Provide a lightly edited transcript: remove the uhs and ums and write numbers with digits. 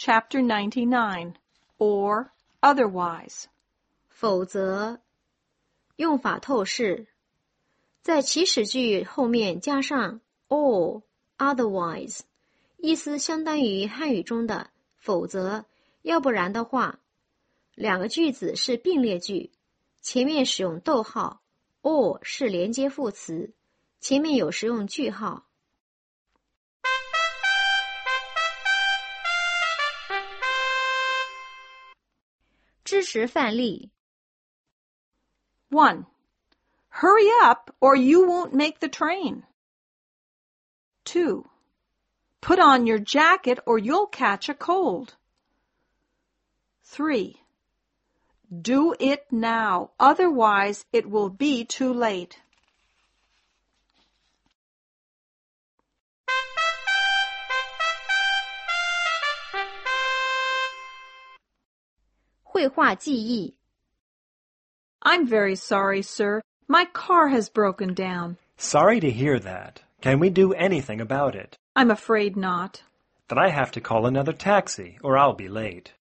Chapter 99, or otherwise. 否则，用法透视，在祈使句后面加上 or otherwise， 意思相当于汉语中的否则，要不然的话。两个句子是并列句，前面使用逗号 or 是连接副词，前面有时用句号。支持范例 1. Hurry up or you won't make the train. 2. Put on your jacket or you'll catch a cold. 3. Do it now, otherwise it will be too late. 绘画记忆 I'm very sorry, sir. My car has broken down. Sorry to hear that. Can we do anything about it? I'm afraid not. Then I have to call another taxi, or I'll be late.